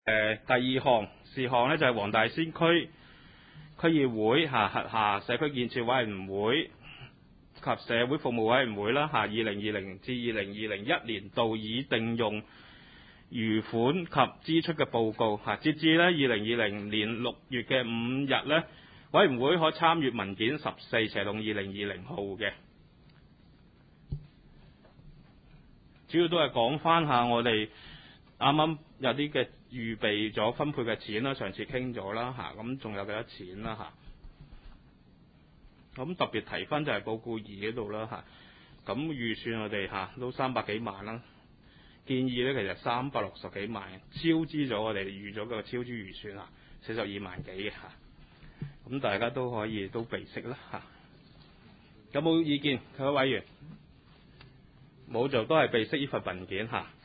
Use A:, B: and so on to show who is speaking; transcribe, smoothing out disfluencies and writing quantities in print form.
A: 第二項事項呢，就係黃大仙區區議會轄下社區建設委員會及社會服務委員會啦2020至2021年度已定用餘款及支出嘅報告截至呢2020年6月嘅5日呢，委員會可參閱文件14/2020號嘅。主要都係講翻下我哋啱啱有啲嘅預備咗分配嘅錢啦，上次傾咗啦咁仲有幾多錢啦咁特別提分就係報告2嗰度啦咁預算我哋都300幾萬啦，建議呢其實360幾萬，超支咗我哋預咗個超支預算42萬幾嘅咁大家都可以都備悉啦有冇意見？各位委員冇就都係備悉呢份文件